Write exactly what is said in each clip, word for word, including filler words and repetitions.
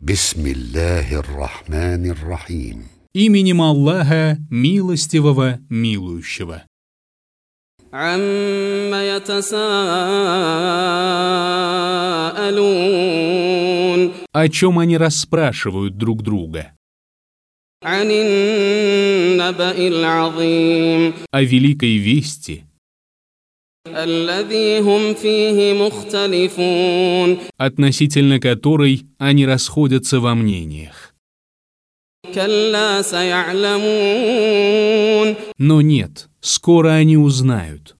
Бисмиллахир-рахманир-рахим. Именем Аллаха, милостивого, милующего. Амма ятасаалун. О чем они расспрашивают друг друга? Анин набаил азим. О великой вести, аллази хум фихи мухталифун. относительно которой они расходятся во мнениях. Калла са'алямун. Но нет, скоро они узнают.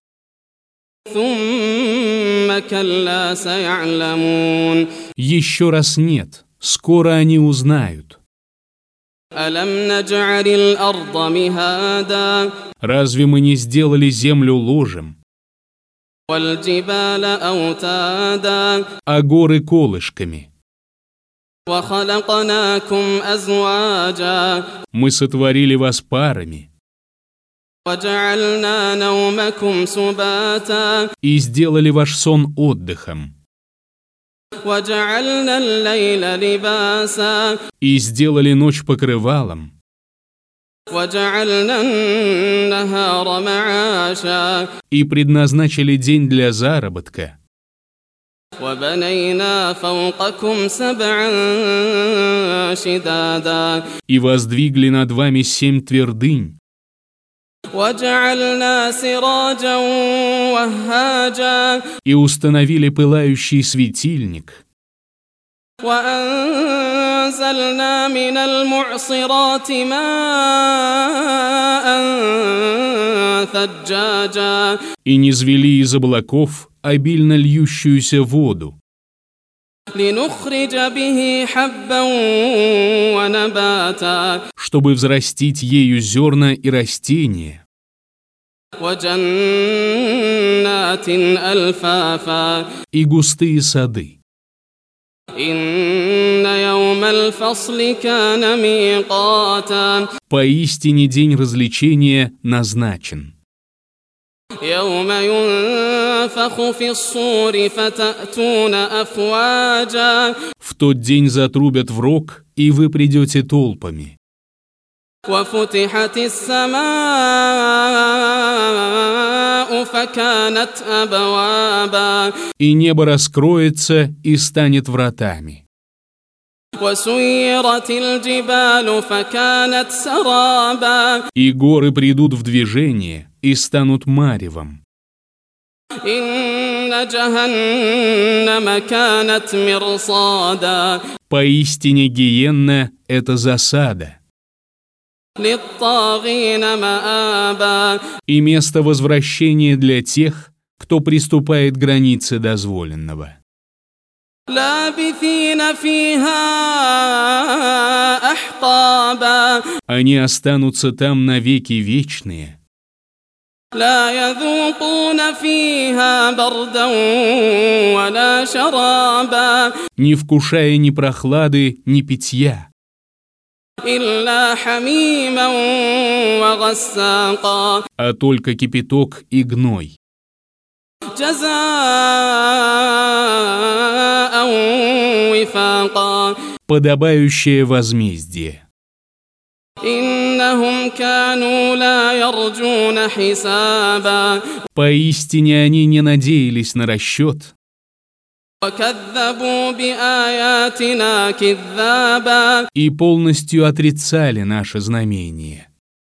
Сумма калла са'алямун. Еще раз нет, скоро они узнают. Алам надж'алил арда михада. Разве мы не сделали землю ложем, Валь джибаля аутада. а горы колышками? Ва халакнакум азваджа. Мы сотворили вас парами Ва джa'альна наумакум субата. и сделали ваш сон отдыхом, Ва джa'альна аллайля либаса. и сделали ночь покрывалом, Ва джa'альна ан-нахара ма'аша. и предназначили день для заработка, وبنينا فوقكم سبعا شدادا. и воздвигли над вами семь твердынь, وجعلنا سراجا وهاجا. и установили пылающий светильник, وأنزلنا من المعصرات ماء ثجاجا. и низвели из облаков обильно льющуюся воду, لنخرج به حبا ونباتا. чтобы взрастить ею зерна и растения, وجنات ألفافا. и густые сады. إن يوم الفصل كان ميقاتا. Поистине день развлечения назначен. يوم ينفخ في الصور فتأتون أفواجا. В тот день затрубят в рог, и вы придете толпами. وفتحت السماء فكانت أبوابا. И небо раскроется и станет вратами. وسيرت الجبال فكانت سرابا. И горы придут в движение и станут маревом. إن جهنم كانت مرصادا. Поистине гиенна — это засада للطاغين مآبا. и место возвращения для тех, кто приступает к границе дозволенного. لابثين فيها أحقابا. Они останутся там навеки вечные, لا يذوقون فيها بردا ولا شرابا. не вкушая ни прохлады, ни питья, إلا حميما وغساقا. а только кипяток и гной, جزاء وفاقا. подобающее возмездие. إنهم كانوا لا يرجون حسابا. Поистине они не надеялись на расчет وكذبوا بآياتنا كذابا. и полностью отрицали наше знамение.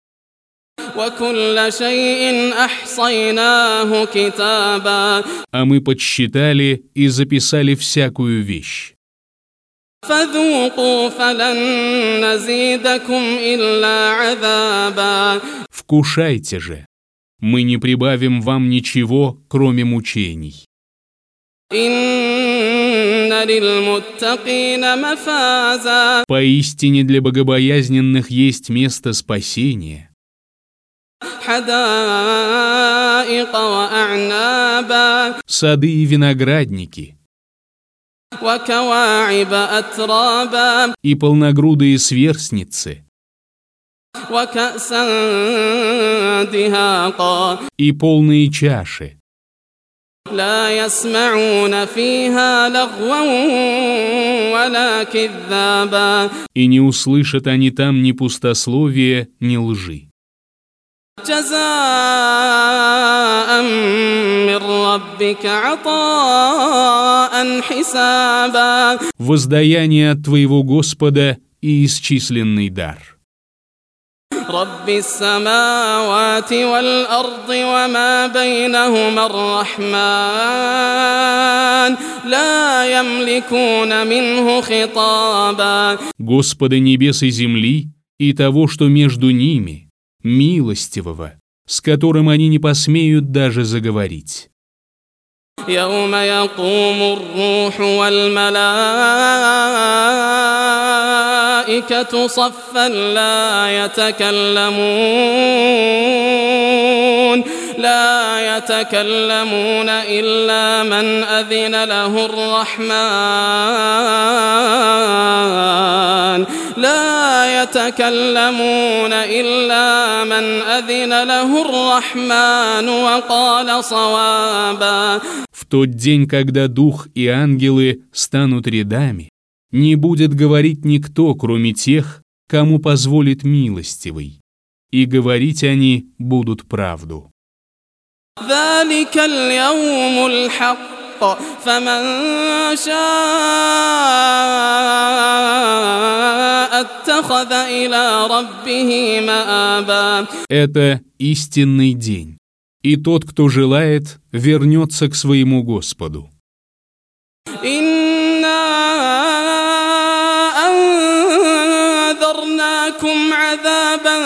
وكل شيء أحصيناه كتابا. А мы подсчитали и записали всякую вещь. فذوقوا فلن نزيدكم إلا عذابا. Вкушайте же, мы не прибавим вам ничего, кроме мучений. إن للمتقين مفازا. Поистине для богобоязненных есть место спасения. حدائق وأعنابا. Сады и виноградники, وكواعب أترابا. и полногрудые сверстницы, وكأسا دهاقا. и полные чаши, لا يسمعون فيها لغوا ولا كذابا. И не услышат они там ни пустословия, ни лжи. جزاء من ربك عطاء حسابا. Воздаяние от твоего Господа и исчисленный дар. رب السماوات والأرض وما بينهما الرحمن لا يملكون منه خطابا. Господа небес и земли и того, что между ними, милостивого, с которым они не посмеют даже заговорить. يوم يقوم الروح والملائكة صفا لا يتكلمون لا يتكلمون إلا من أذن له الرحمن لا يتكلمون إلا من أذن له الرحمن وقال صوابا. В тот день, когда дух и ангелы станут рядами, не будет говорить никто, кроме тех, кому позволит милостивый, и говорить они будут правду. ذلك اليوم الحق فمن شاء اتخذ إلى ربه مآبا. Это истинный день, и тот, кто желает, вернется к своему Господу. أنذرناكم عذابا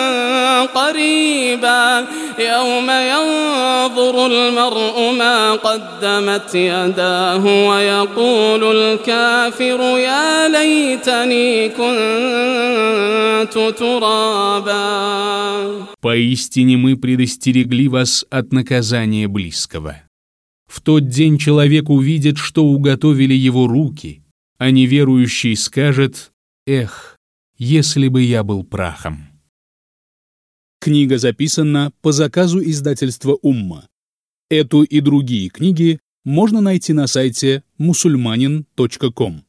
قريبا يوم ينظر المرء ما قدمت يداه ويقول الكافر يا ليتني كنت ترابا. Поистине мы предостерегли вас от наказания близкого. В тот день человек увидит, что уготовили его руки, а неверующий скажет: «Эх, если бы я был прахом». Книга записана по заказу издательства «Умма». Эту и другие книги можно найти на сайте мусульманин точка ком.